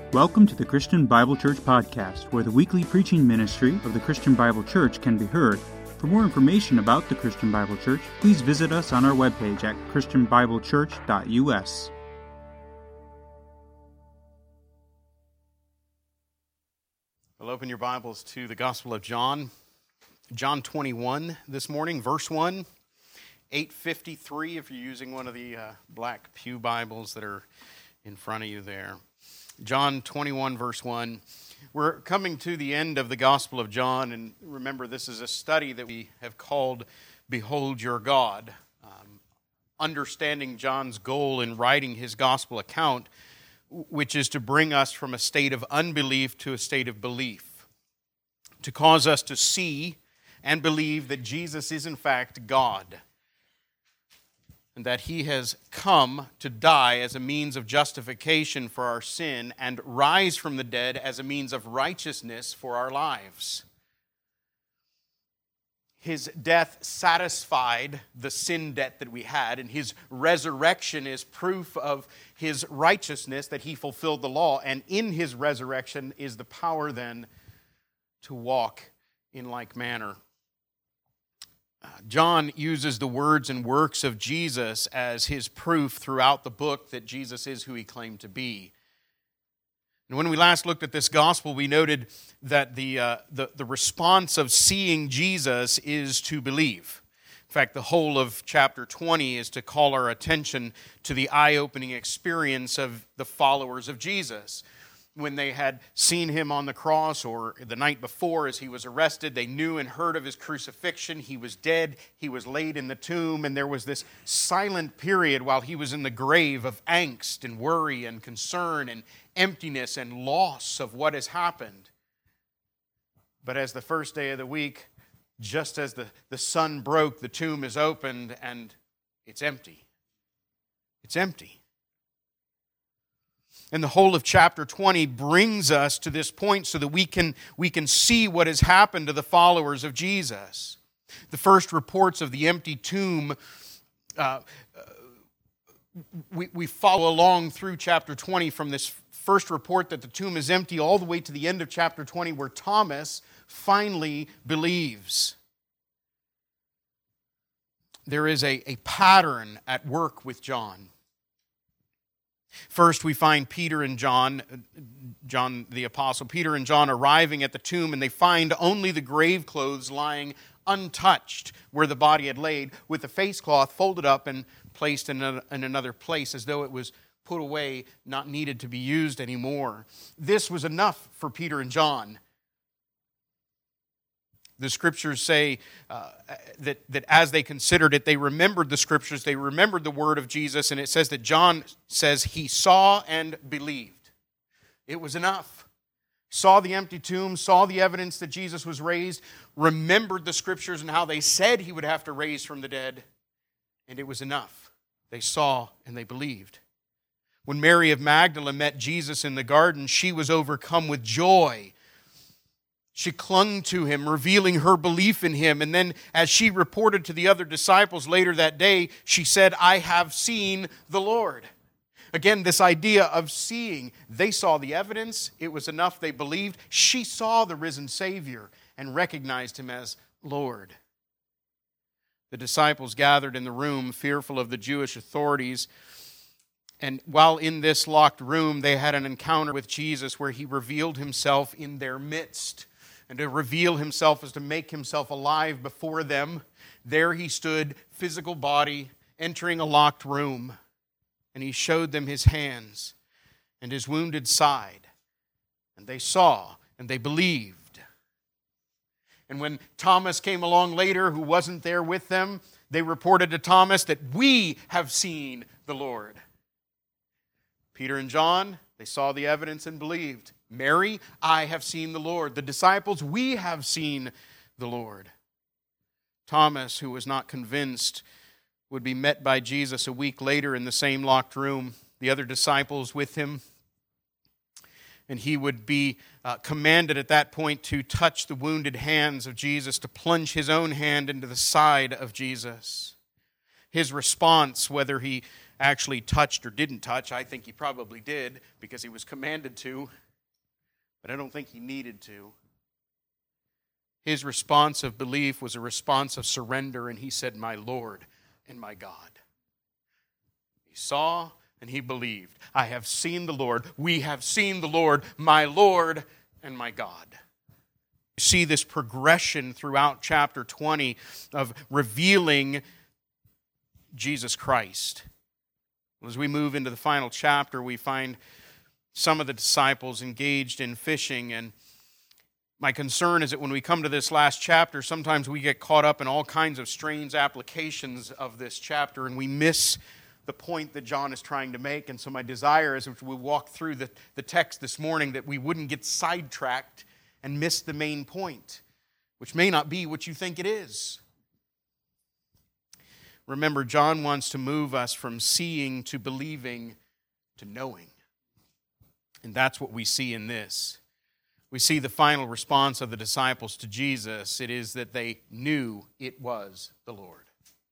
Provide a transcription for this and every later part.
Welcome to the Christian Bible Church Podcast, where the weekly preaching ministry of the Christian Bible Church can be heard. For more information about the Christian Bible Church, please visit us on our webpage at christianbiblechurch.us. Well, open your Bibles to the Gospel of John. John 21 this morning, verse 1, 853 if you're using one of the black pew Bibles that are in front of you there. John 21, verse 1. We're coming to the end of the Gospel of John, and remember, this is a study that we have called Behold Your God. Understanding John's goal in writing his Gospel account, which is to bring us from a state of unbelief to a state of belief, to cause us to see and believe that Jesus is in fact God, and that He has come to die as a means of justification for our sin and rise from the dead as a means of righteousness for our lives. His death satisfied the sin debt that we had, and His resurrection is proof of His righteousness, that He fulfilled the law, and in His resurrection is the power then to walk in like manner. John uses the words and works of Jesus as his proof throughout the book that Jesus is who He claimed to be. And when we last looked at this gospel, we noted that the response of seeing Jesus is to believe. In fact, the whole of chapter 20 is to call our attention to the eye-opening experience of the followers of Jesus. When they had seen Him on the cross, or the night before as He was arrested, they knew and heard of His crucifixion. He was dead, He was laid in the tomb, and there was this silent period while He was in the grave of angst and worry and concern and emptiness and loss of what has happened. But as the first day of the week, just as the sun broke, the tomb is opened and it's empty. It's empty. And the whole of chapter 20 brings us to this point so that we can see what has happened to the followers of Jesus. The first reports of the empty tomb, we follow along through chapter 20 from this first report that the tomb is empty all the way to the end of chapter 20 where Thomas finally believes. There is a pattern at work with John. First, we find Peter and John the apostle, Peter and John arriving at the tomb, and they find only the grave clothes lying untouched where the body had laid, with the face cloth folded up and placed in another place as though it was put away, not needed to be used anymore. This was enough for Peter and John. The Scriptures say that as they considered it, they remembered the Scriptures, they remembered the word of Jesus, and it says that John says he saw and believed. It was enough. Saw the empty tomb, saw the evidence that Jesus was raised, remembered the Scriptures and how they said He would have to raise from the dead, and it was enough. They saw and they believed. When Mary of Magdala met Jesus in the garden, she was overcome with joy. She clung to Him, revealing her belief in Him. And then as she reported to the other disciples later that day, she said, I have seen the Lord. Again, this idea of seeing. They saw the evidence. It was enough. They believed. She saw the risen Savior and recognized Him as Lord. The disciples gathered in the room, fearful of the Jewish authorities. And while in this locked room, they had an encounter with Jesus where He revealed Himself in their midst. And to reveal Himself is to make Himself alive before them. There He stood, physical body, entering a locked room. And He showed them His hands and His wounded side. And they saw and they believed. And when Thomas came along later, who wasn't there with them, they reported to Thomas that we have seen the Lord. Peter and John, they saw the evidence and believed. Mary, I have seen the Lord. The disciples, we have seen the Lord. Thomas, who was not convinced, would be met by Jesus a week later in the same locked room, the other disciples with him. And he would be commanded at that point to touch the wounded hands of Jesus, to plunge his own hand into the side of Jesus. His response, whether he actually touched or didn't touch. I think he probably did because he was commanded to, but I don't think he needed to. His response of belief was a response of surrender, and he said, "My Lord and my God." He saw and he believed. I have seen the Lord. We have seen the Lord, my Lord and my God. You see this progression throughout chapter 20 of revealing Jesus Christ. As we move into the final chapter, we find some of the disciples engaged in fishing, and my concern is that when we come to this last chapter, sometimes we get caught up in all kinds of strange applications of this chapter, and we miss the point that John is trying to make. And so my desire is, as we walk through the text this morning, that we wouldn't get sidetracked and miss the main point, which may not be what you think it is. Remember, John wants to move us from seeing to believing to knowing. And that's what we see in this. We see the final response of the disciples to Jesus. It is that they knew it was the Lord.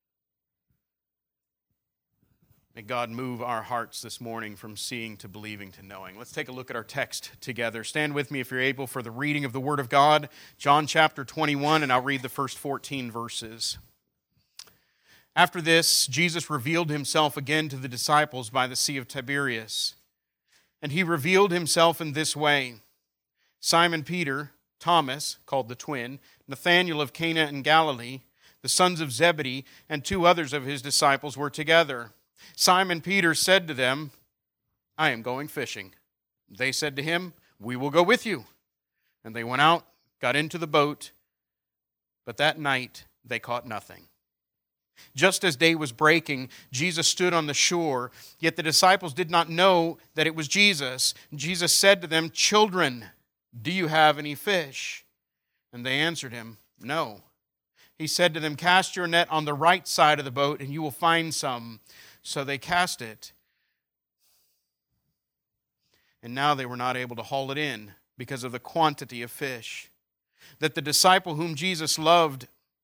May God move our hearts this morning from seeing to believing to knowing. Let's take a look at our text together. Stand with me if you're able for the reading of the Word of God. John chapter 21, and I'll read the first 14 verses. After this, Jesus revealed himself again to the disciples by the Sea of Tiberias. And he revealed himself in this way. Simon Peter, Thomas, called the twin, Nathanael of Cana in Galilee, the sons of Zebedee, and 2 others of his disciples were together. Simon Peter said to them, "I am going fishing." They said to him, "We will go with you." And they went out, got into the boat, but that night they caught nothing. Just as day was breaking, Jesus stood on the shore, yet the disciples did not know that it was Jesus. Jesus said to them, "Children, do you have any fish?" And they answered him, "No." He said to them, "Cast your net on the right side of the boat, and you will find some." So they cast it. And now they were not able to haul it in because of the quantity of fish. That the disciple whom Jesus loved,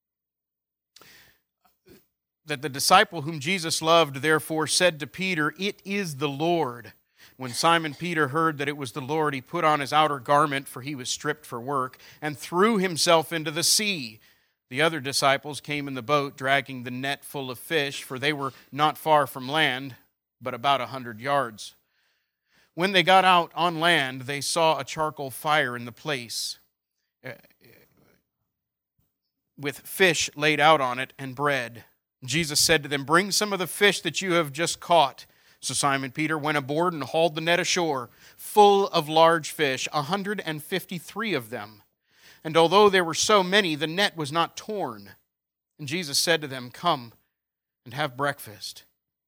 therefore said to Peter, "It is the Lord." When Simon Peter heard that it was the Lord, he put on his outer garment, for he was stripped for work, and threw himself into the sea. The other disciples came in the boat, dragging the net full of fish, for they were not far from land, but about 100 yards. When they got out on land, they saw a charcoal fire in the place, with fish laid out on it and bread. Jesus said to them, "Bring some of the fish that you have just caught." So Simon Peter went aboard and hauled the net ashore, full of large fish, 153 of them. And although there were so many, the net was not torn. And Jesus said to them, "Come and have breakfast."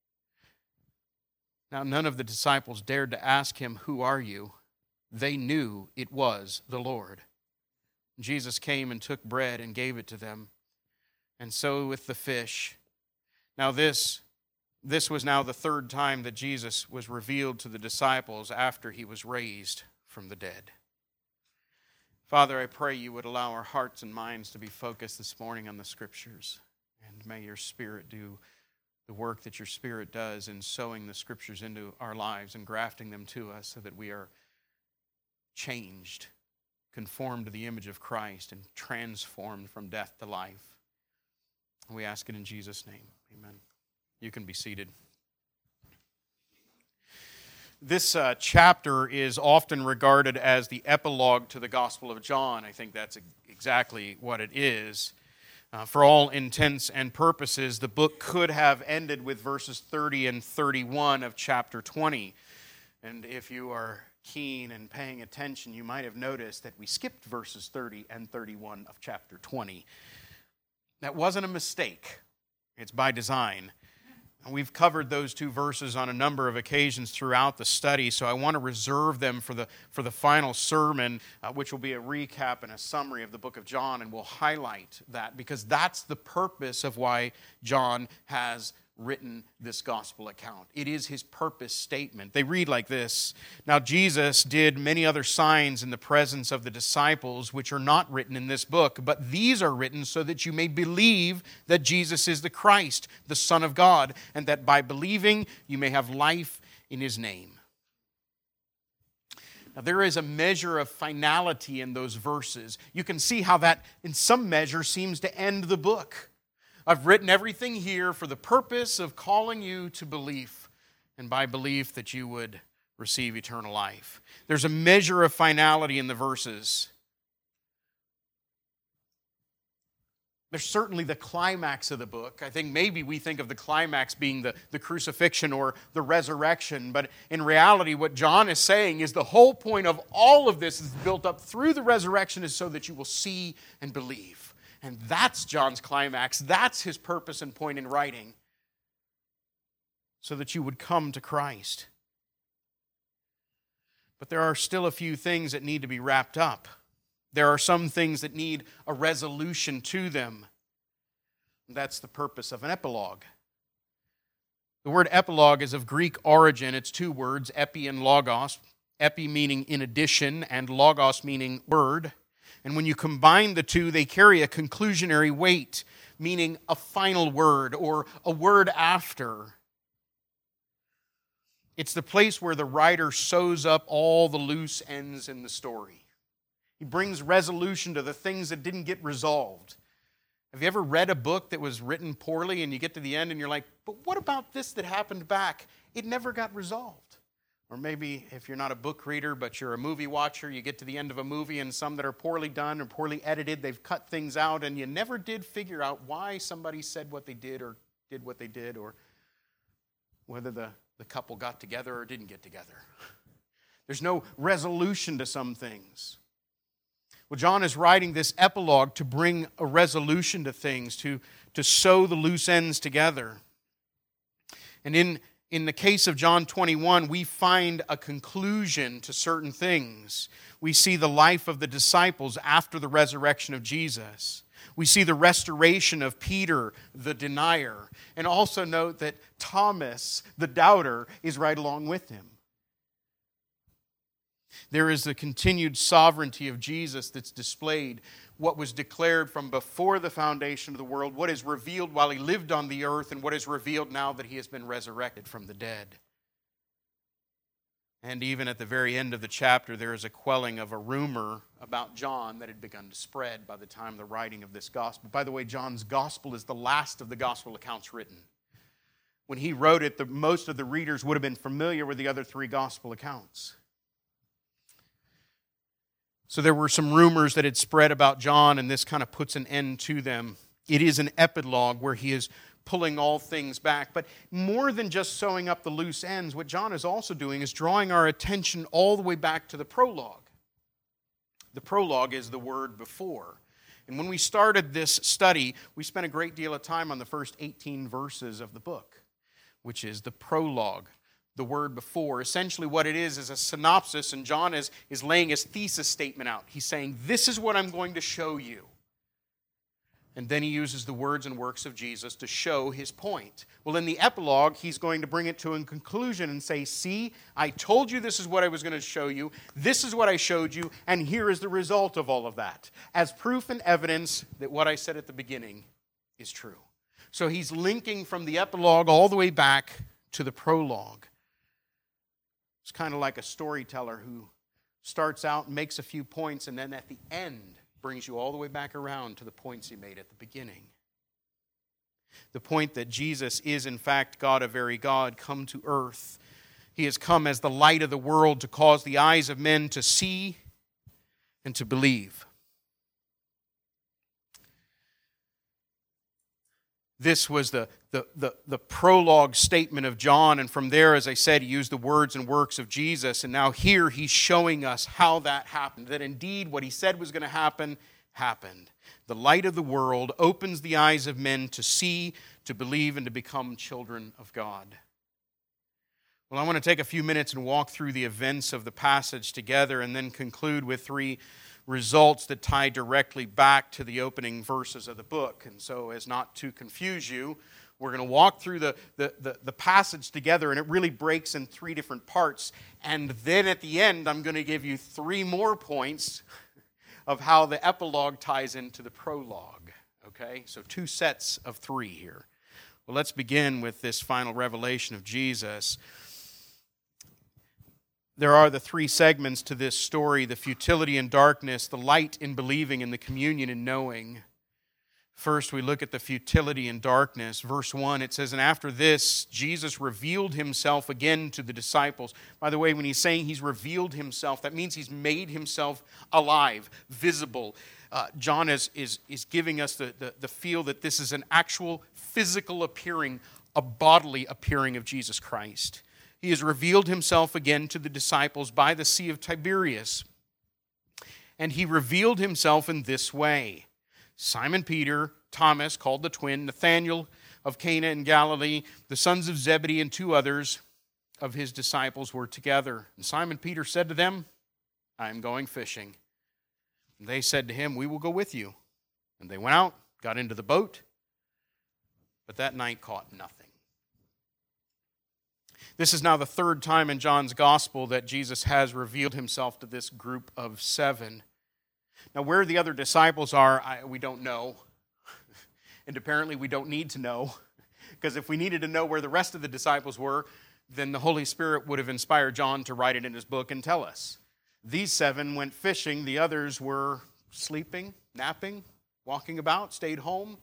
Now none of the disciples dared to ask him, "Who are you?" They knew it was the Lord. Jesus came and took bread and gave it to them, and so with the fish. Now this was now the 3rd time that Jesus was revealed to the disciples after he was raised from the dead. Father, I pray you would allow our hearts and minds to be focused this morning on the Scriptures. And may your Spirit do the work that your Spirit does in sowing the Scriptures into our lives and grafting them to us so that we are changed, conformed to the image of Christ, and transformed from death to life. And we ask it in Jesus' name. Amen. You can be seated. This chapter is often regarded as the epilogue to the Gospel of John. I think that's exactly what it is. For all intents and purposes, the book could have ended with verses 30 and 31 of chapter 20. And if you are keen and paying attention, you might have noticed that we skipped verses 30 and 31 of chapter 20. That wasn't a mistake. It's by design. We've covered those 2 verses on a number of occasions throughout the study, so I want to reserve them for the final sermon, which will be a recap and a summary of the book of John, and we'll highlight that because that's the purpose of why John has written this gospel account. It is his purpose statement. They read like this: "Now Jesus did many other signs in the presence of the disciples, which are not written in this book, but these are written so that you may believe that Jesus is the Christ, the Son of God, and that by believing you may have life in his name." Now, there is a measure of finality in those verses. You can see how that, in some measure, seems to end the book. I've written everything here for the purpose of calling you to belief, and by belief that you would receive eternal life. There's a measure of finality in the verses. There's certainly the climax of the book. I think maybe we think of the climax being the crucifixion or the resurrection, but in reality what John is saying is the whole point of all of this is built up through the resurrection is so that you will see and believe. And that's John's climax. That's his purpose and point in writing, so that you would come to Christ. But there are still a few things that need to be wrapped up. There are some things that need a resolution to them. That's the purpose of an epilogue. The word epilogue is of Greek origin. It's two words, epi and logos. Epi meaning in addition, and logos meaning word. And when you combine the two, they carry a conclusionary weight, meaning a final word or a word after. It's the place where the writer sews up all the loose ends in the story. He brings resolution to the things that didn't get resolved. Have you ever read a book that was written poorly and you get to the end and you're like, but what about this that happened back? It never got resolved. Or maybe if you're not a book reader but you're a movie watcher, you get to the end of a movie and some that are poorly done or poorly edited, they've cut things out and you never did figure out why somebody said what they did or did what they did, or whether the couple got together or didn't get together. There's no resolution to some things. Well, John is writing this epilogue to bring a resolution to things, to sew the loose ends together. And in the case of John 21, we find a conclusion to certain things. We see the life of the disciples after the resurrection of Jesus. We see the restoration of Peter, the denier. And also note that Thomas, the doubter, is right along with him. There is the continued sovereignty of Jesus that's displayed, what was declared from before the foundation of the world, what is revealed while he lived on the earth, and what is revealed now that he has been resurrected from the dead. And even at the very end of the chapter, there is a quelling of a rumor about John that had begun to spread by the time of the writing of this gospel. By the way, John's gospel is the last of the gospel accounts written. When he wrote it, most of the readers would have been familiar with the other three gospel accounts. So there were some rumors that had spread about John, and this kind of puts an end to them. It is an epilogue where he is pulling all things back. But more than just sewing up the loose ends, what John is also doing is drawing our attention all the way back to the prologue. The prologue is the word before. And when we started this study, we spent a great deal of time on the first 18 verses of the book, which is the prologue. The word before. Essentially what it is a synopsis, and John is laying his thesis statement out. He's saying, this is what I'm going to show you. And then he uses the words and works of Jesus to show his point. Well, in the epilogue, he's going to bring it to a conclusion and say, see, I told you this is what I was going to show you. This is what I showed you, and here is the result of all of that, as proof and evidence that what I said at the beginning is true. So he's linking from the epilogue all the way back to the prologue. It's kind of like a storyteller who starts out and makes a few points and then at the end brings you all the way back around to the points he made at the beginning. The point that Jesus is in fact God, a very God, come to earth. He has come as the light of the world to cause the eyes of men to see and to believe. This was the prologue statement of John, and from there, as I said, he used the words and works of Jesus, and now here he's showing us how that happened, that indeed what he said was going to happen, happened. The light of the world opens the eyes of men to see, to believe, and to become children of God. Well, I want to take a few minutes and walk through the events of the passage together and then conclude with three results that tie directly back to the opening verses of the book. And so as not to confuse you, We're going to walk through the passage together, and it really breaks in 3 different parts. And then at the end, I'm going to give you 3 more points of how the epilogue ties into the prologue. Okay? So 2 sets of 3 here. Well, let's begin with this final revelation of Jesus. There are the 3 segments to this story: the futility in darkness, the light in believing, and the communion in knowing. First, we look at the futility in darkness. Verse 1, it says, "And after this, Jesus revealed himself again to the disciples." By the way, when he's saying he's revealed himself, that means he's made himself alive, visible. John is giving us the feel that this is an actual physical appearing, a bodily appearing of Jesus Christ. He has revealed himself again to the disciples by the Sea of Tiberias. And he revealed himself in this way: Simon Peter, Thomas, called the twin, Nathanael of Cana in Galilee, the sons of Zebedee, and 2 others of his disciples were together. And Simon Peter said to them, "I am going fishing." And they said to him, "We will go with you." And they went out, got into the boat, but that night caught nothing. This is now the 3rd time in John's gospel that Jesus has revealed himself to this group of 7. Now, where the other disciples are, we don't know. And apparently we don't need to know. Because if we needed to know where the rest of the disciples were, then the Holy Spirit would have inspired John to write it in his book and tell us. These 7 went fishing. The others were sleeping, napping, walking about, stayed home.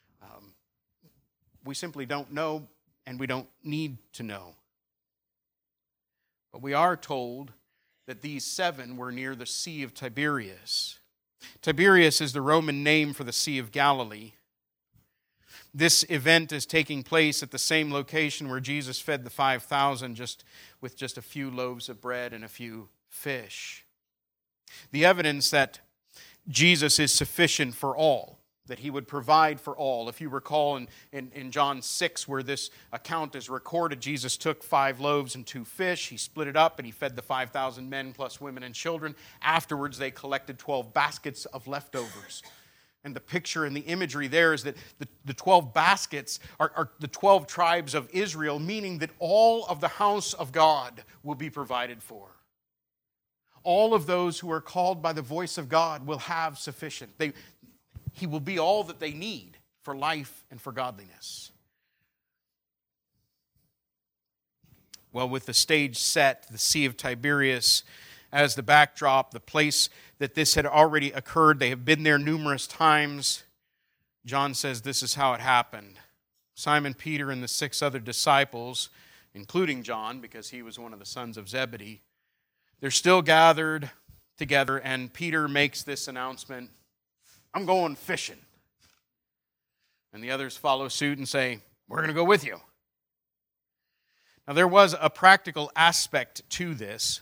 We simply don't know, and we don't need to know. But we are told that these 7 were near the Sea of Tiberias. Tiberias is the Roman name for the Sea of Galilee. This event is taking place at the same location where Jesus fed the 5,000 with just a few loaves of bread and a few fish. The evidence that Jesus is sufficient for all, that he would provide for all. If you recall in John 6 where this account is recorded, Jesus took 5 loaves and 2 fish. He split it up and he fed the 5,000 men plus women and children. Afterwards, they collected 12 baskets of leftovers. And the picture and the imagery there is that the 12 baskets are the 12 tribes of Israel, meaning that all of the house of God will be provided for. All of those who are called by the voice of God will have sufficient. He will be all that they need for life and for godliness. Well, with the stage set, the Sea of Tiberias as the backdrop, the place that this had already occurred, they have been there numerous times. John says this is how it happened. Simon Peter and the 6 other disciples, including John, because he was one of the sons of Zebedee, they're still gathered together, and Peter makes this announcement: "I'm going fishing." And the others follow suit and say, "We're going to go with you." Now, there was a practical aspect to this.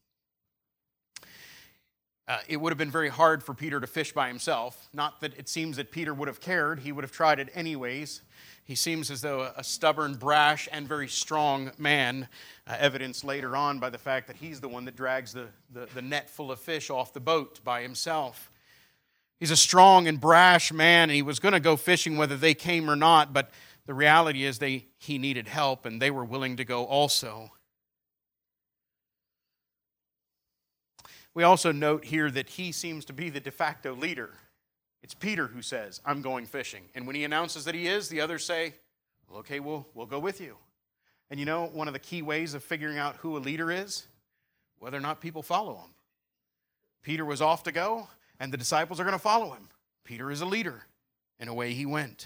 It would have been very hard for Peter to fish by himself. Not that it seems that Peter would have cared. He would have tried it anyways. He seems as though a stubborn, brash, and very strong man, evidenced later on by the fact that he's the one that drags the net full of fish off the boat by himself. He's a strong and brash man, and he was going to go fishing whether they came or not, but the reality is he needed help, and they were willing to go also. We also note here that he seems to be the de facto leader. It's Peter who says, "I'm going fishing." And when he announces that he is, the others say, "Well, okay, we'll go with you." And you know, one of the key ways of figuring out who a leader is, whether or not people follow him. Peter was off to go, and the disciples are going to follow him. Peter is a leader, and away he went.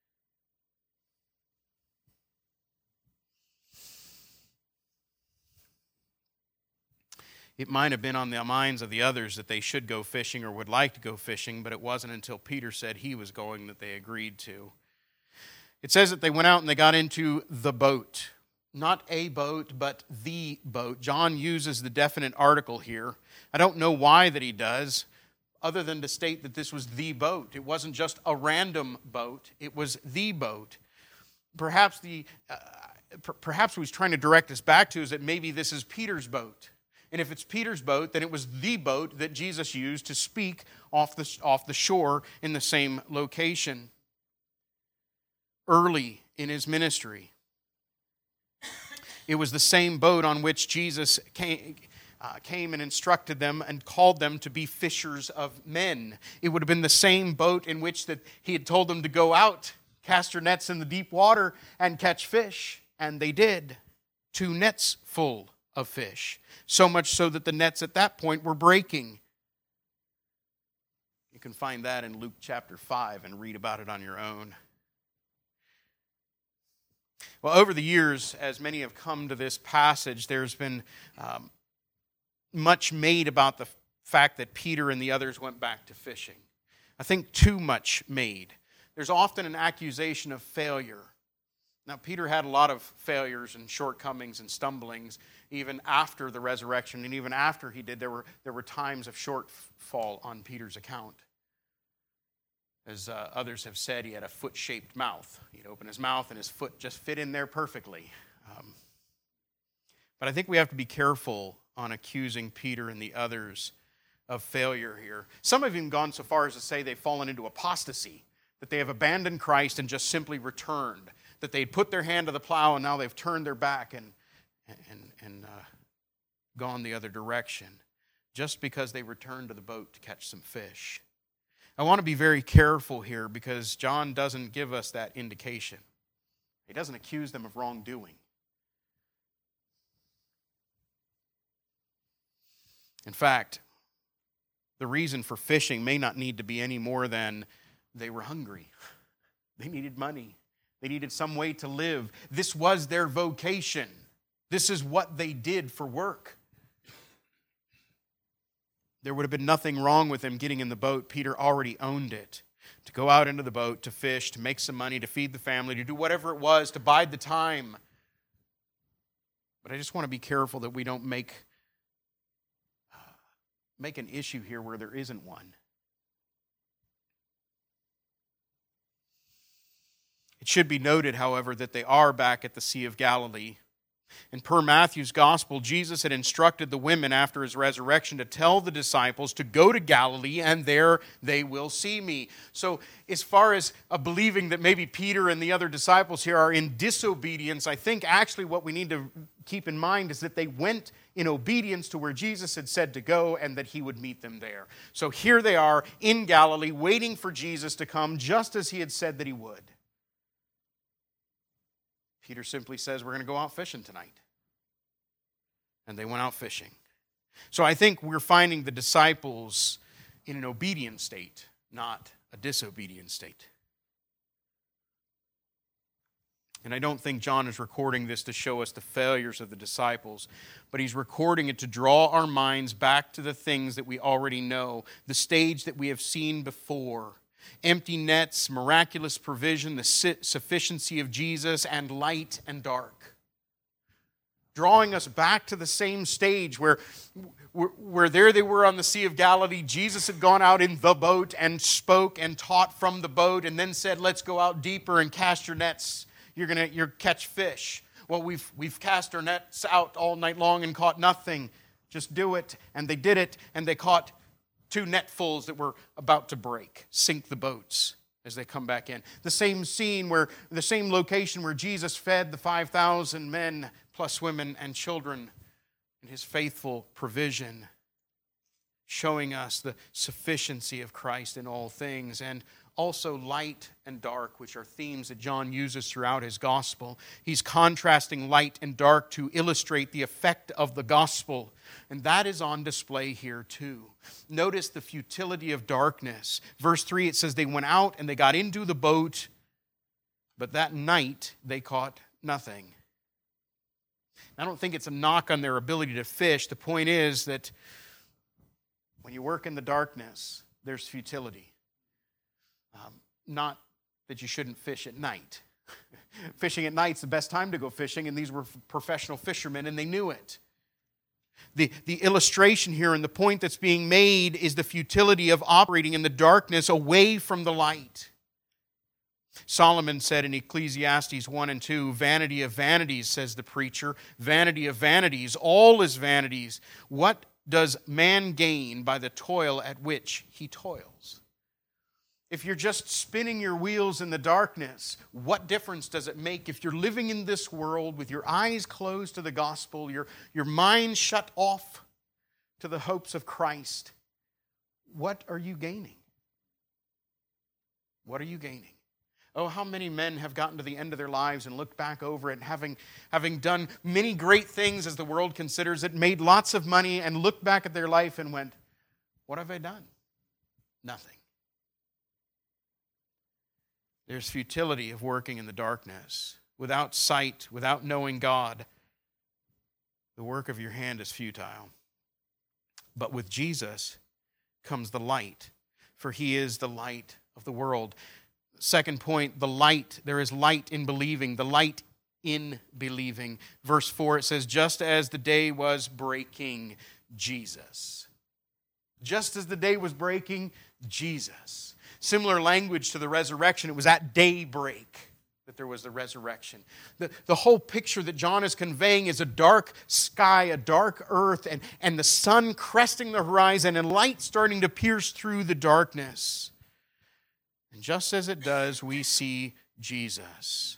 It might have been on the minds of the others that they should go fishing or would like to go fishing, but it wasn't until Peter said he was going that they agreed to. It says that they went out and they got into the boat. Not a boat, but the boat. John uses the definite article here. I don't know why that he does, other than to state that this was the boat. It wasn't just a random boat. It was the boat. Perhaps what he's trying to direct us back to is that maybe this is Peter's boat. And if it's Peter's boat, then it was the boat that Jesus used to speak off the shore in the same location. Early in his ministry. It was the same boat on which Jesus came and instructed them and called them to be fishers of men. It would have been the same boat in which that he had told them to go out, cast your nets in the deep water, and catch fish. And they did. 2 nets full of fish. So much so that the nets at that point were breaking. You can find that in Luke chapter 5 and read about it on your own. Well, over the years, as many have come to this passage, there's been much made about the fact that Peter and the others went back to fishing. I think too much made. There's often an accusation of failure. Now, Peter had a lot of failures and shortcomings and stumblings even after the resurrection, and even after he did, there were times of shortfall on Peter's account. As others have said, he had a foot-shaped mouth. He'd open his mouth and his foot just fit in there perfectly. But I think we have to be careful on accusing Peter and the others of failure here. Some have even gone so far as to say they've fallen into apostasy, that they have abandoned Christ and just simply returned, that they'd put their hand to the plow and now they've turned their back and gone the other direction, just because they returned to the boat to catch some fish. I want to be very careful here because John doesn't give us that indication. He doesn't accuse them of wrongdoing. In fact, the reason for fishing may not need to be any more than they were hungry. They needed money. They needed some way to live. This was their vocation. This is what they did for work. There would have been nothing wrong with them getting in the boat. Peter already owned it. To go out into the boat, to fish, to make some money, to feed the family, to do whatever it was, to bide the time. But I just want to be careful that we don't make an issue here where there isn't one. It should be noted, however, that they are back at the Sea of Galilee. And per Matthew's gospel, Jesus had instructed the women after his resurrection to tell the disciples to go to Galilee and there they will see me. So as far as believing that maybe Peter and the other disciples here are in disobedience, I think actually what we need to keep in mind is that they went in obedience to where Jesus had said to go and that he would meet them there. So here they are in Galilee waiting for Jesus to come just as he had said that he would. Peter simply says, we're going to go out fishing tonight. And they went out fishing. So I think we're finding the disciples in an obedient state, not a disobedient state. And I don't think John is recording this to show us the failures of the disciples, but he's recording it to draw our minds back to the things that we already know, the stage that we have seen before. Empty nets, miraculous provision, the sufficiency of Jesus, and light and dark. Drawing us back to the same stage where there they were on the Sea of Galilee. Jesus had gone out in the boat and spoke and taught from the boat and then said, let's go out deeper and cast your nets. You're catch fish. Well, we've cast our nets out all night long and caught nothing. Just do it. And they did it, and they caught 2 netfuls that were about to break, sink the boats as they come back in. The same scene the same location where Jesus fed the 5,000 men plus women and children in his faithful provision, showing us the sufficiency of Christ in all things, and also light and dark, which are themes that John uses throughout his gospel. He's contrasting light and dark to illustrate the effect of the gospel, and that is on display here too. Notice the futility of darkness. Verse 3, it says they went out and they got into the boat, but that night they caught nothing. I don't think it's a knock on their ability to fish. The point is that when you work in the darkness, there's futility. Not that you shouldn't fish at night. Fishing at night's the best time to go fishing, and these were professional fishermen, and they knew it. The illustration here and the point that's being made is the futility of operating in the darkness away from the light. Solomon said in Ecclesiastes 1 and 2, vanity of vanities, says the preacher, vanity of vanities, all is vanities. What does man gain by the toil at which he toils? if you're just spinning your wheels in the darkness, what difference does it make if you're living in this world with your eyes closed to the gospel, your mind shut off to the hopes of Christ? What are you gaining? What are you gaining? Oh, how many men have gotten to the end of their lives and looked back over it, having done many great things as the world considers it, made lots of money, and looked back at their life and went, what have I done? Nothing. There's futility of working in the darkness. Without sight, without knowing God, the work of your hand is futile. But with Jesus comes the light, for He is the light of the world. Second point, the light. There is light in believing, the light in believing. Verse 4, it says, just as the day was breaking, Jesus. Just as the day was breaking, Jesus. Similar language to the resurrection. It was at daybreak that there was the resurrection. The whole picture that John is conveying is a dark sky, a dark earth, and the sun cresting the horizon and light starting to pierce through the darkness. And just as it does, we see Jesus.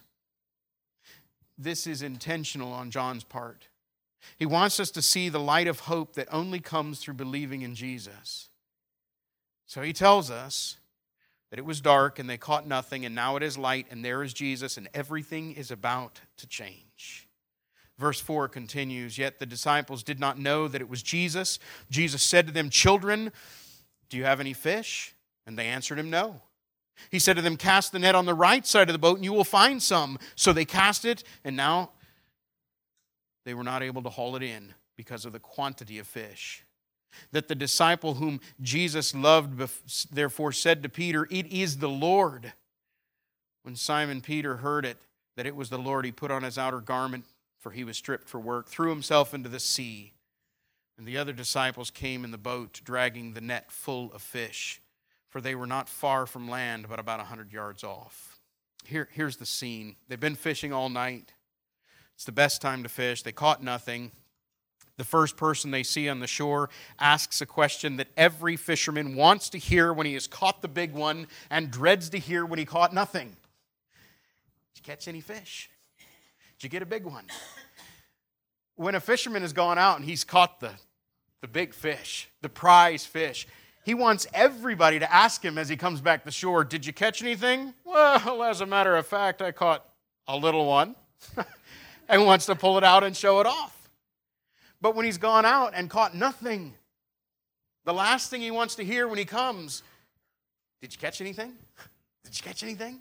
This is intentional on John's part. He wants us to see the light of hope that only comes through believing in Jesus. So he tells us that it was dark and they caught nothing, and now it is light and there is Jesus, and everything is about to change. Verse 4 continues, yet the disciples did not know that it was Jesus. Jesus said to them, children, do you have any fish? And they answered him, no. He said to them, cast the net on the right side of the boat and you will find some. So they cast it, and now they were not able to haul it in because of the quantity of fish. That the disciple whom Jesus loved therefore said to Peter, it is the Lord. When Simon Peter heard it, that it was the Lord, he put on his outer garment, for he was stripped for work, threw himself into the sea. And the other disciples came in the boat, dragging the net full of fish, for they were not far from land, but about 100 yards off. Here's the scene. They've been fishing all night. It's the best time to fish. They caught nothing. The first person they see on the shore asks a question that every fisherman wants to hear when he has caught the big one and dreads to hear when he caught nothing. Did you catch any fish? Did you get a big one? When a fisherman has gone out and he's caught the big fish, the prize fish, he wants everybody to ask him as he comes back to shore, did you catch anything? Well, as a matter of fact, I caught a little one. And wants to pull it out and show it off. But when he's gone out and caught nothing, the last thing he wants to hear when he comes, did you catch anything? Did you catch anything?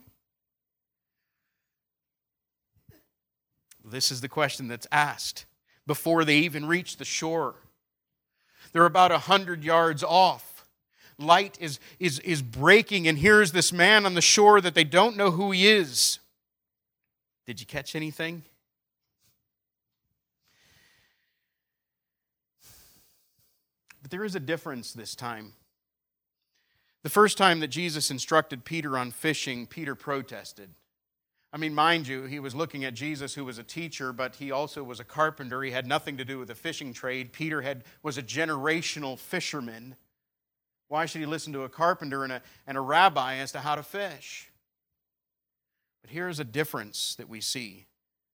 This is the question that's asked before they even reach the shore. They're about 100 yards off. Light is breaking, and here's this man on the shore that they don't know who he is. Did you catch anything? But there is a difference this time. The first time that Jesus instructed Peter on fishing, Peter protested. I mean, mind you, he was looking at Jesus, who was a teacher, but he also was a carpenter. He had nothing to do with the fishing trade. Peter was a generational fisherman. Why should he listen to a carpenter and a rabbi as to how to fish? But here's a difference that we see.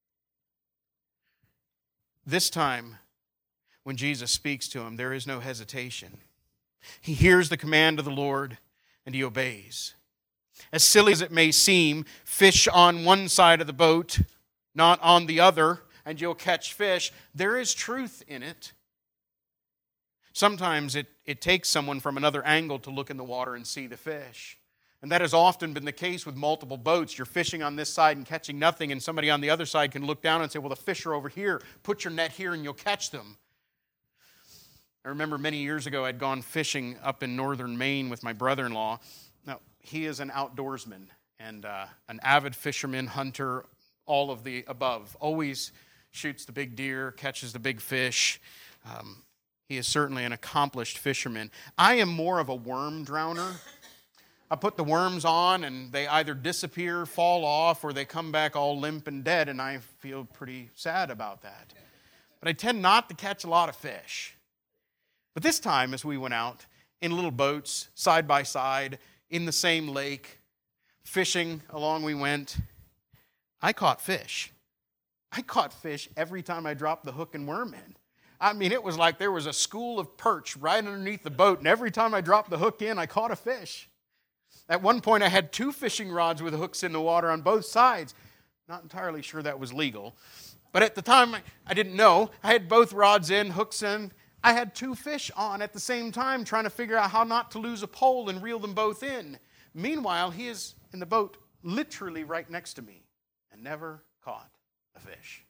This time, when Jesus speaks to him, there is no hesitation. He hears the command of the Lord and he obeys. As silly as it may seem, fish on one side of the boat, not on the other, and you'll catch fish, there is truth in it. Sometimes it takes someone from another angle to look in the water and see the fish. And that has often been the case with multiple boats. You're fishing on this side and catching nothing, and somebody on the other side can look down and say, well, the fish are over here. Put your net here and you'll catch them. I remember many years ago I'd gone fishing up in northern Maine with my brother-in-law. Now, he is an outdoorsman and an avid fisherman, hunter, all of the above. Always shoots the big deer, catches the big fish. He is certainly an accomplished fisherman. I am more of a worm drowner. I put the worms on and they either disappear, fall off, or they come back all limp and dead, and I feel pretty sad about that. But I tend not to catch a lot of fish. But this time, as we went out in little boats, side by side, in the same lake, fishing along we went. I caught fish. I caught fish every time I dropped the hook and worm in. I mean, it was like there was a school of perch right underneath the boat, and every time I dropped the hook in, I caught a fish. At one point, I had 2 fishing rods with hooks in the water on both sides. Not entirely sure that was legal. But at the time, I didn't know. I had both rods in, hooks in. I had 2 fish on at the same time, trying to figure out how not to lose a pole and reel them both in. Meanwhile, he is in the boat literally right next to me and never caught a fish.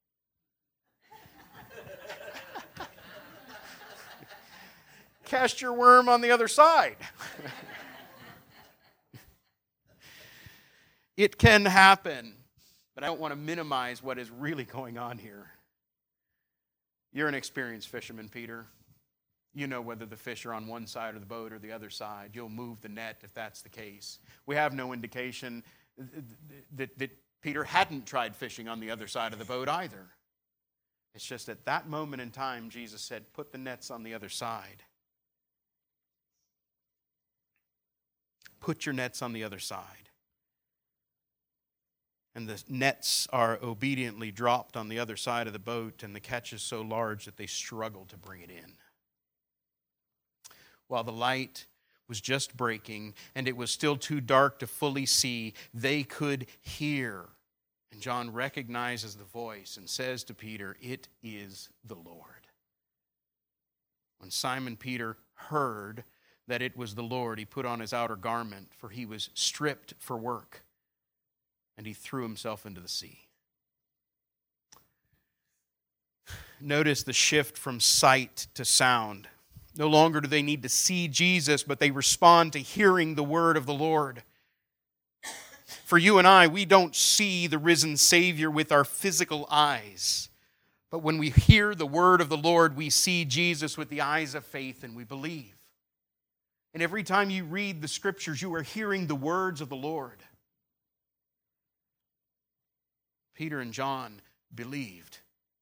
Cast your worm on the other side. It can happen, but I don't want to minimize what is really going on here. You're an experienced fisherman, Peter. You know whether the fish are on one side of the boat or the other side. You'll move the net if that's the case. We have no indication that Peter hadn't tried fishing on the other side of the boat either. It's just at that moment in time, Jesus said, put the nets on the other side. Put your nets on the other side. And the nets are obediently dropped on the other side of the boat, and the catch is so large that they struggle to bring it in. While the light was just breaking, and it was still too dark to fully see, they could hear. And John recognizes the voice and says to Peter, "It is the Lord." When Simon Peter heard that it was the Lord, he put on his outer garment, for he was stripped for work, and he threw himself into the sea. Notice the shift from sight to sound. No longer do they need to see Jesus, but they respond to hearing the word of the Lord. For you and I, we don't see the risen Savior with our physical eyes. But when we hear the word of the Lord, we see Jesus with the eyes of faith and we believe. And every time you read the Scriptures, you are hearing the words of the Lord. Peter and John believed.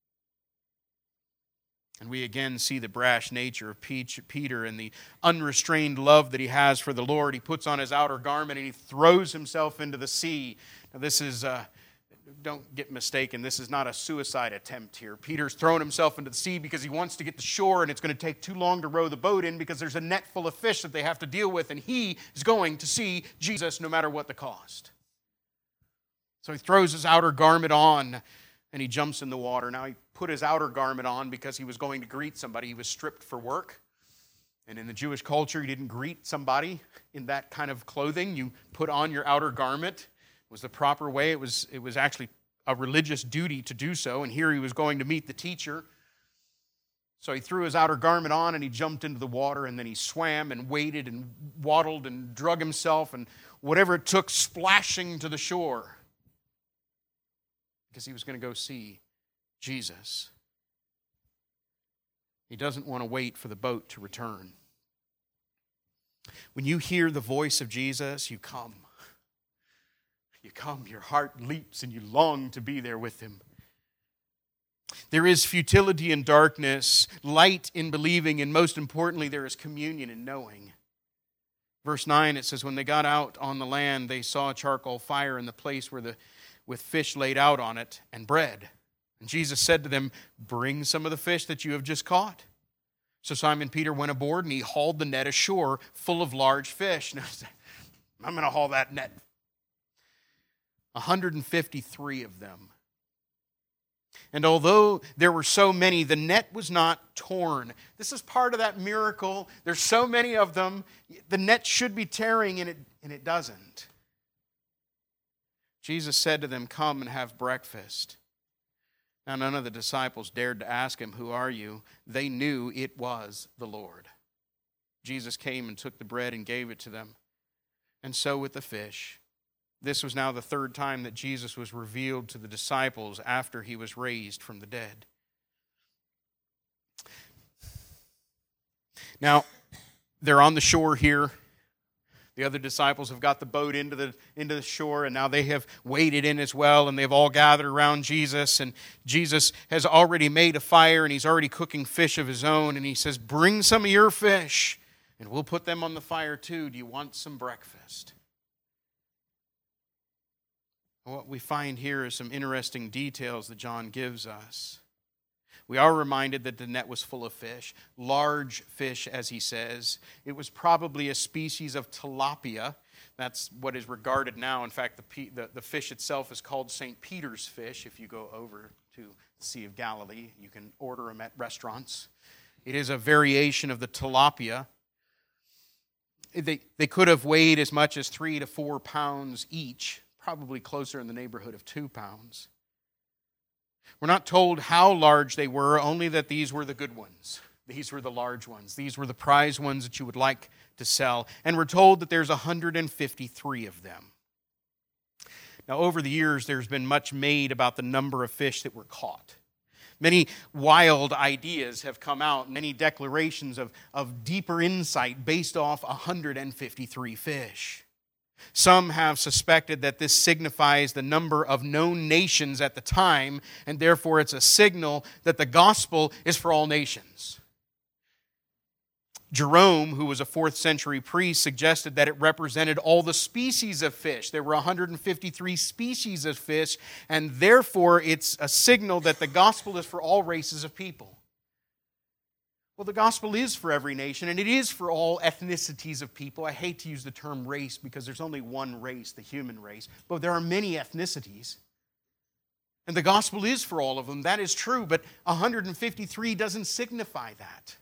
And we again see the brash nature of Peter and the unrestrained love that he has for the Lord. He puts on his outer garment and he throws himself into the sea. Now this is, don't get mistaken, this is not a suicide attempt here. Peter's thrown himself into the sea because he wants to get to shore, and it's going to take too long to row the boat in because there's a net full of fish that they have to deal with, and he is going to see Jesus no matter what the cost. So he throws his outer garment on and he jumps in the water. Now he put his outer garment on because he was going to greet somebody. He was stripped for work. And in the Jewish culture, you didn't greet somebody in that kind of clothing. You put on your outer garment. It was the proper way. It was actually a religious duty to do so. And here he was going to meet the teacher. So he threw his outer garment on and he jumped into the water, and then he swam and waded and waddled and drug himself and whatever it took, splashing to the shore, because he was going to go see Jesus. He doesn't want to wait for the boat to return. When you hear the voice of Jesus, you come. You come, your heart leaps, and you long to be there with him. There is futility in darkness, light in believing, and most importantly, there is communion in knowing. Verse 9, it says, when they got out on the land, they saw a charcoal fire in the place with fish laid out on it and bread. And Jesus said to them, bring some of the fish that you have just caught. So Simon Peter went aboard and he hauled the net ashore full of large fish. Now, I'm going to haul that net. 153 of them. And although there were so many, the net was not torn. This is part of that miracle. There's so many of them. The net should be tearing, and it doesn't. Jesus said to them, come and have breakfast. Now none of the disciples dared to ask him, who are you? They knew it was the Lord. Jesus came and took the bread and gave it to them. And so with the fish. This was now the third time that Jesus was revealed to the disciples after he was raised from the dead. Now, they're on the shore here. The other disciples have got the boat into the shore, and now they have waded in as well, and they've all gathered around Jesus, and Jesus has already made a fire, and he's already cooking fish of his own, and he says, bring some of your fish. And we'll put them on the fire too. Do you want some breakfast? What we find here is some interesting details that John gives us. We are reminded that the net was full of fish, large fish, as he says. It was probably a species of tilapia. That's what is regarded now. In fact, the fish itself is called St. Peter's fish. If you go over to the Sea of Galilee, you can order them at restaurants. It is a variation of the tilapia. They could have weighed as much as 3 to 4 pounds each, probably closer in the neighborhood of 2 pounds. We're not told how large they were, only that these were the good ones. These were the large ones. These were the prize ones that you would like to sell. And we're told that there's 153 of them. Now, over the years, there's been much made about the number of fish that were caught. Many wild ideas have come out, many declarations of deeper insight based off 153 fish. Some have suspected that this signifies the number of known nations at the time, and therefore it's a signal that the gospel is for all nations. Jerome, who was a 4th century priest, suggested that it represented all the species of fish. There were 153 species of fish, and therefore it's a signal that the gospel is for all races of people. Well, the gospel is for every nation, and it is for all ethnicities of people. I hate to use the term race because there's only one race, the human race, but there are many ethnicities. And the gospel is for all of them. That is true, but 153 doesn't signify that.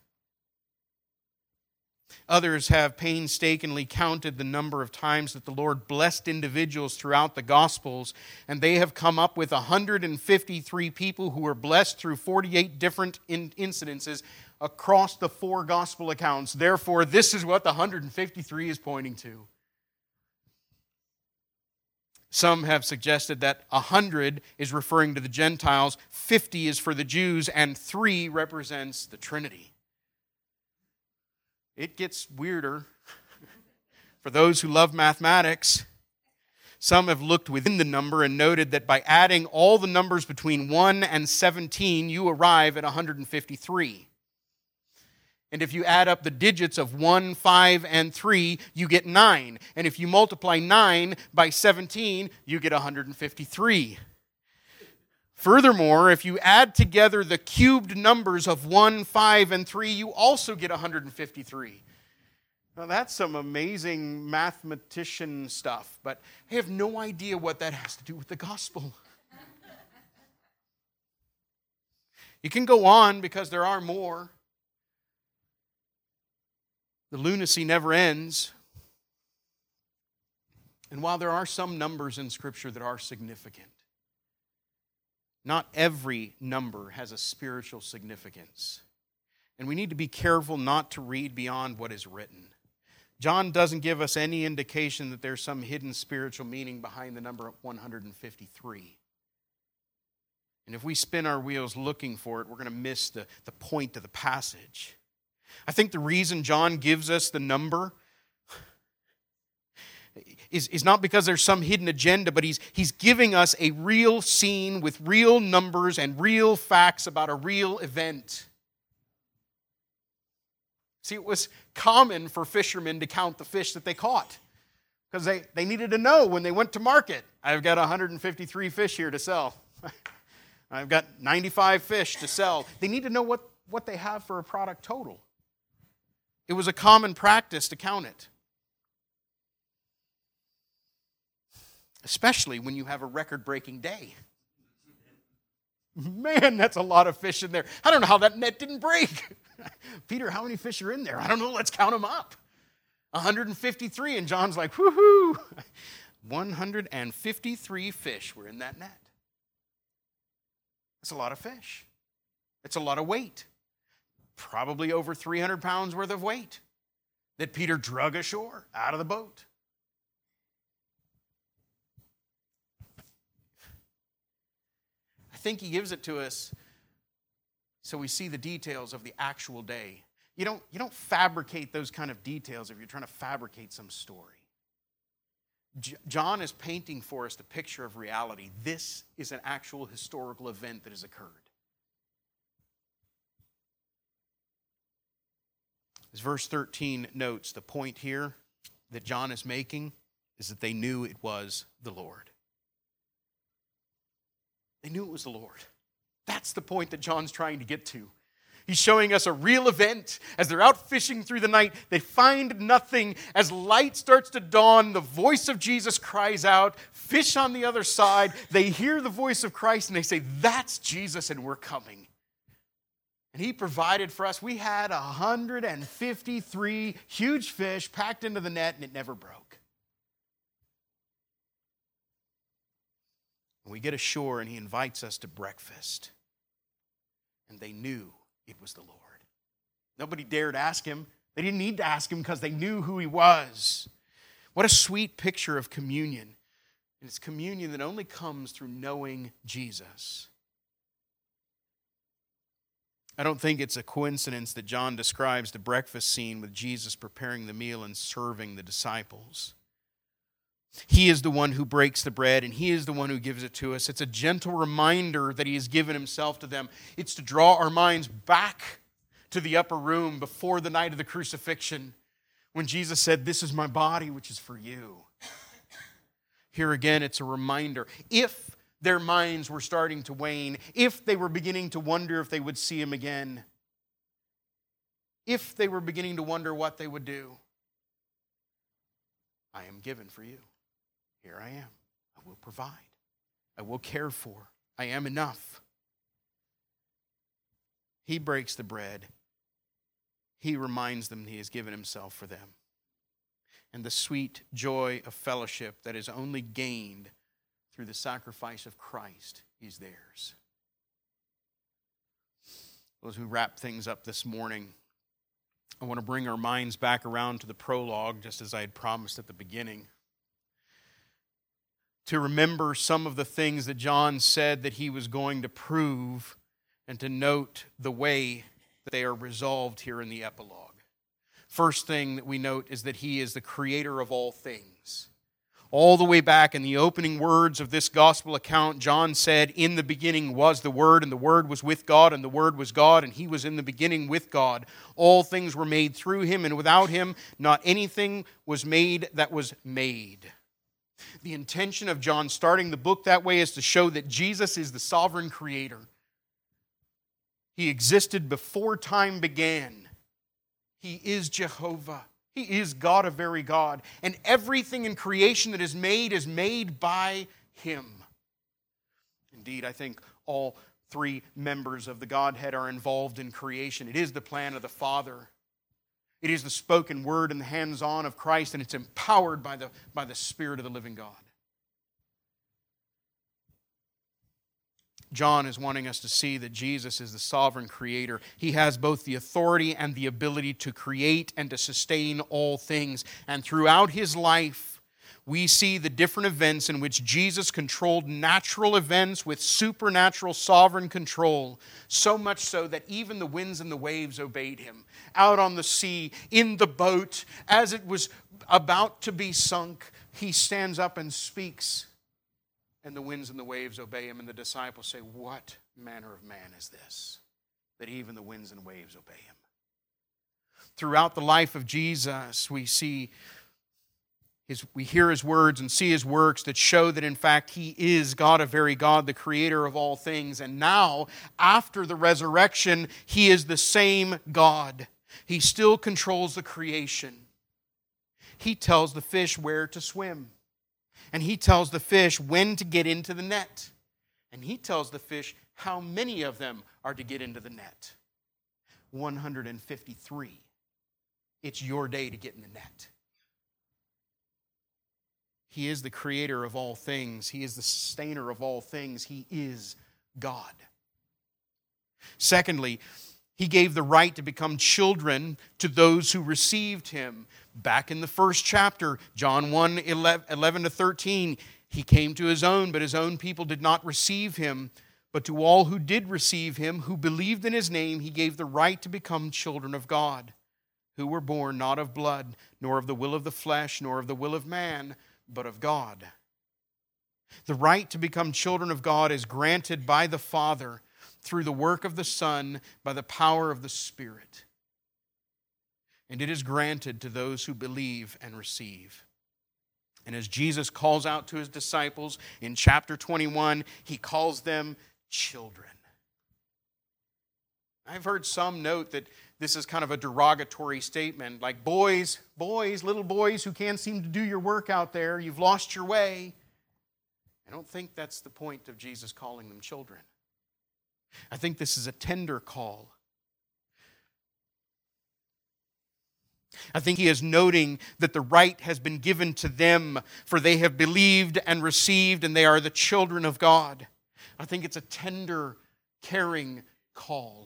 Others have painstakingly counted the number of times that the Lord blessed individuals throughout the Gospels, and they have come up with 153 people who were blessed through 48 different incidences across the 4 Gospel accounts. Therefore, this is what the 153 is pointing to. Some have suggested that 100 is referring to the Gentiles, 50 is for the Jews, and 3 represents the Trinity. It gets weirder for those who love mathematics. Some have looked within the number and noted that by adding all the numbers between 1 and 17, you arrive at 153. And if you add up the digits of 1, 5, and 3, you get 9. And if you multiply 9 by 17, you get 153. Furthermore, if you add together the cubed numbers of 1, 5, and 3, you also get 153. Now that's some amazing mathematician stuff, but I have no idea what that has to do with the gospel. You can go on because there are more. The lunacy never ends. And while there are some numbers in Scripture that are significant, not every number has a spiritual significance. And we need to be careful not to read beyond what is written. John doesn't give us any indication that there's some hidden spiritual meaning behind the number 153. And if we spin our wheels looking for it, we're going to miss the point of the passage. I think the reason John gives us the number is not because there's some hidden agenda, but he's giving us a real scene with real numbers and real facts about a real event. See, it was common for fishermen to count the fish that they caught because they needed to know when they went to market, I've got 153 fish here to sell. I've got 95 fish to sell. They need to know what they have for a product total. It was a common practice to count it. Especially when you have a record-breaking day. Man, that's a lot of fish in there. I don't know how that net didn't break. Peter, how many fish are in there? I don't know. Let's count them up. 153. And John's like, whoo-hoo. 153 fish were in that net. That's a lot of fish. It's a lot of weight. Probably over 300 pounds worth of weight that Peter drug ashore out of the boat. I think he gives it to us so we see the details of the actual day. You don't fabricate those kind of details if you're trying to fabricate some story. John is painting for us the picture of reality. This is an actual historical event that has occurred. As verse 13 notes, the point here that John is making is that they knew it was the Lord. They knew it was the Lord. That's the point that John's trying to get to. He's showing us a real event. As they're out fishing through the night, they find nothing. As light starts to dawn, the voice of Jesus cries out. Fish on the other side. They hear the voice of Christ and they say, "That's Jesus and we're coming." And He provided for us. We had 153 huge fish packed into the net and it never broke. And we get ashore and He invites us to breakfast. And they knew it was the Lord. Nobody dared ask Him. They didn't need to ask Him because they knew who He was. What a sweet picture of communion. And it's communion that only comes through knowing Jesus. I don't think it's a coincidence that John describes the breakfast scene with Jesus preparing the meal and serving the disciples. He is the one who breaks the bread, and He is the one who gives it to us. It's a gentle reminder that He has given Himself to them. It's to draw our minds back to the upper room before the night of the crucifixion, when Jesus said, "This is my body, which is for you." Here again, it's a reminder. If their minds were starting to wane, if they were beginning to wonder if they would see Him again, if they were beginning to wonder what they would do, I am given for you. Here I am. I will provide. I will care for. I am enough. He breaks the bread. He reminds them He has given Himself for them. And the sweet joy of fellowship that is only gained through the sacrifice of Christ is theirs. As we wrap things up this morning, I want to bring our minds back around to the prologue, just as I had promised at the beginning, to remember some of the things that John said that he was going to prove, and to note the way that they are resolved here in the epilogue. First thing that we note is that He is the creator of all things. All the way back in the opening words of this gospel account, John said, "In the beginning was the Word, and the Word was with God, and the Word was God, and He was in the beginning with God. All things were made through Him, and without Him not anything was made that was made." The intention of John starting the book that way is to show that Jesus is the sovereign creator. He existed before time began. He is Jehovah. He is God of very God. And everything in creation that is made by Him. Indeed, I think all three members of the Godhead are involved in creation. It is the plan of the Father. It is the spoken word and the hands-on of Christ, and it's empowered by the Spirit of the living God. John is wanting us to see that Jesus is the sovereign creator. He has both the authority and the ability to create and to sustain all things. And throughout His life, we see the different events in which Jesus controlled natural events with supernatural sovereign control, so much so that even the winds and the waves obeyed Him. Out on the sea, in the boat, as it was about to be sunk, He stands up and speaks, and the winds and the waves obey Him, and the disciples say, "What manner of man is this, that even the winds and waves obey Him?" Throughout the life of Jesus, we hear His words and see His works that show that in fact He is God of very God, the creator of all things. And now, after the resurrection, He is the same God. He still controls the creation. He tells the fish where to swim. And He tells the fish when to get into the net. And He tells the fish how many of them are to get into the net. 153. It's your day to get in the net. He is the creator of all things. He is the sustainer of all things. He is God. Secondly, He gave the right to become children to those who received Him. Back in the first chapter, John 1, 11 to 13, He came to His own, but His own people did not receive Him. But to all who did receive Him, who believed in His name, He gave the right to become children of God, who were born not of blood, nor of the will of the flesh, nor of the will of man, but of God. The right to become children of God is granted by the Father through the work of the Son by the power of the Spirit. and it is granted to those who believe and receive. And as Jesus calls out to his disciples in chapter 21, he calls them children. I've heard some note that this is kind of a derogatory statement, like boys, little boys who can't seem to do your work out there, you've lost your way. I don't think that's the point of Jesus calling them children. I think this is a tender call. I think he is noting that the right has been given to them, for they have believed and received, and they are the children of God. I think it's a tender, caring call.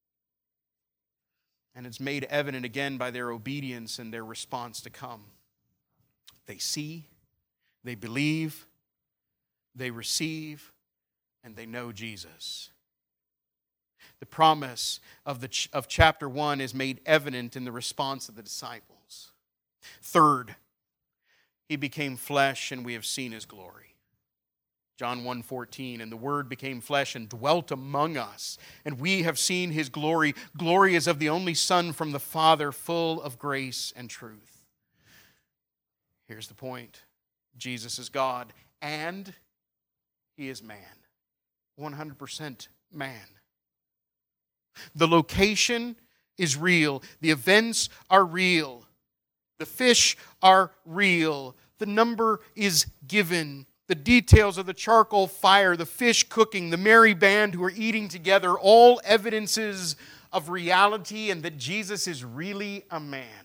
And it's made evident again by their obedience and their response to come. They see, they believe, they receive, and they know Jesus. The promise of chapter 1 is made evident in the response of the disciples. Third, he became flesh and we have seen his glory. John 1:14, and the Word became flesh and dwelt among us, and we have seen his glory. Glory is of the only Son from the Father, full of grace and truth. Here's the point. Jesus is God, and he is man. 100% man. The location is real. The events are real. The fish are real. The number is given. The details of the charcoal fire, the fish cooking, the merry band who are eating together, all evidences of reality and that Jesus is really a man.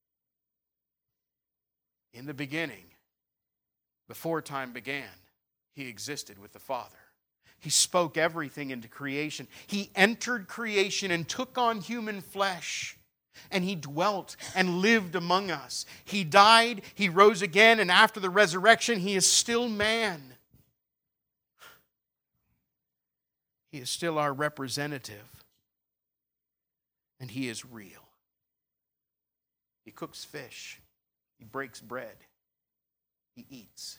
In the beginning, before time began, he existed with the Father. He spoke everything into creation. He entered creation and took on human flesh. And he dwelt and lived among us. He died, he rose again, and after the resurrection, he is still man. He is still our representative. And he is real. He cooks fish. He breaks bread. He eats.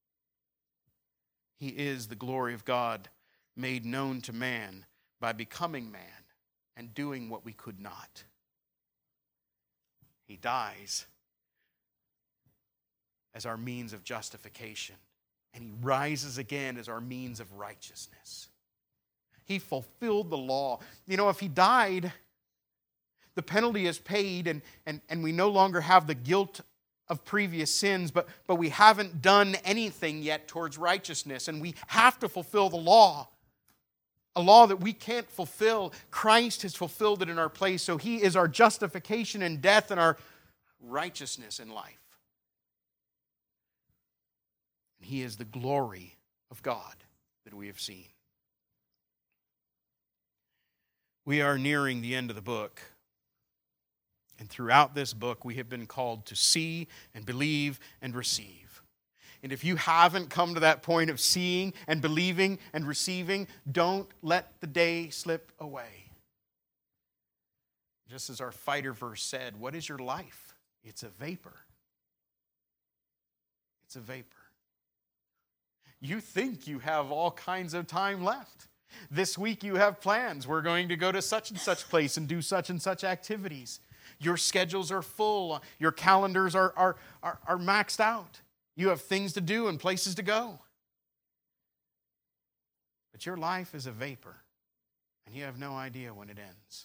He is the glory of God made known to man by becoming man and doing what we could not. He dies as our means of justification, and he rises again as our means of righteousness. He fulfilled the law. You know, if he died, the penalty is paid, and we no longer have the guilt of previous sins, but we haven't done anything yet towards righteousness, and we have to fulfill the law. A law that we can't fulfill. Christ has fulfilled it in our place, so he is our justification in death and our righteousness in life. And he is the glory of God that we have seen. We are nearing the end of the book. And throughout this book, we have been called to see and believe and receive. And if you haven't come to that point of seeing and believing and receiving, don't let the day slip away. Just as our fighter verse said, what is your life? It's a vapor. It's a vapor. You think you have all kinds of time left. This week you have plans. We're going to go to such and such place and do such and such activities. Your schedules are full. Your calendars are maxed out. You have things to do and places to go. But your life is a vapor, and you have no idea when it ends.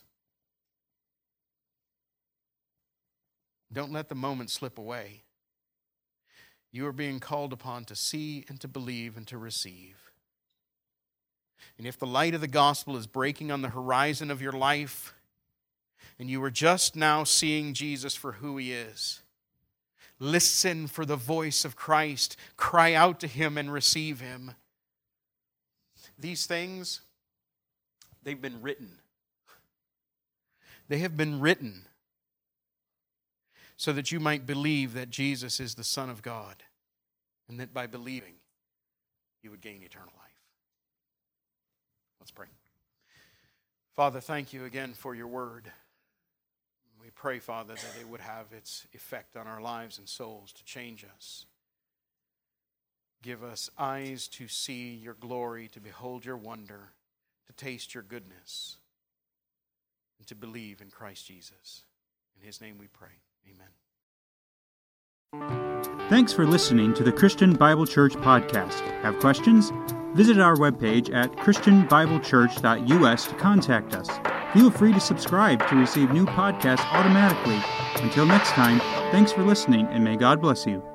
Don't let the moment slip away. You are being called upon to see and to believe and to receive. And if the light of the gospel is breaking on the horizon of your life, and you are just now seeing Jesus for who he is, listen for the voice of Christ. Cry out to him and receive him. These things, they've been written. They have been written so that you might believe that Jesus is the Son of God, and that by believing, you would gain eternal life. Let's pray. Father, thank you again for your word. We pray, Father, that it would have its effect on our lives and souls to change us. Give us eyes to see your glory, to behold your wonder, to taste your goodness, and to believe in Christ Jesus. In His name we pray. Amen. Thanks for listening to the Christian Bible Church podcast. Have questions? Visit our webpage at christianbiblechurch.us to contact us. Feel free to subscribe to receive new podcasts automatically. Until next time, thanks for listening, and may God bless you.